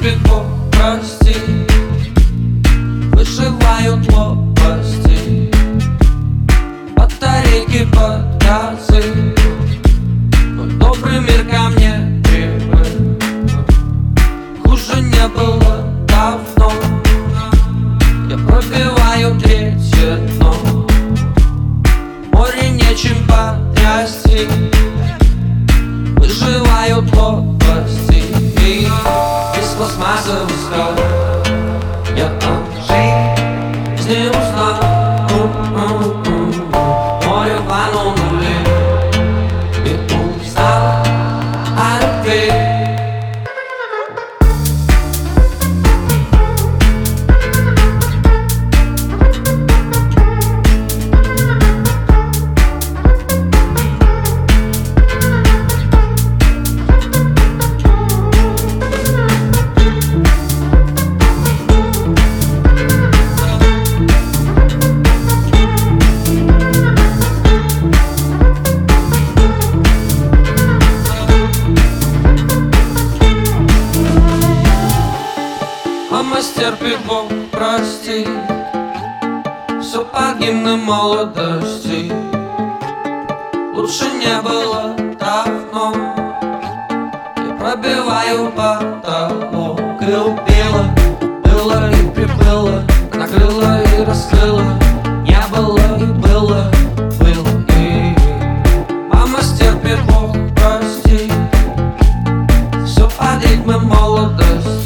пекло, прости, выживают лопасти, батарейки подгасли. Твой добрый мир ко мне привык, хуже не было давно. Я пробиваю третье дно, море нечем потрясти, выживают лопасти. Из пластмассы ускал я о жизни узнал. Море плану нули и устал от любви. Мастер пекло, прости, все погибно молодости, лучше не было давно. Я пробиваю потолок и убила, было и приплыла, накрыла и раскрыла, не было и было, было и мастер пекло, прости, все погибно молодости.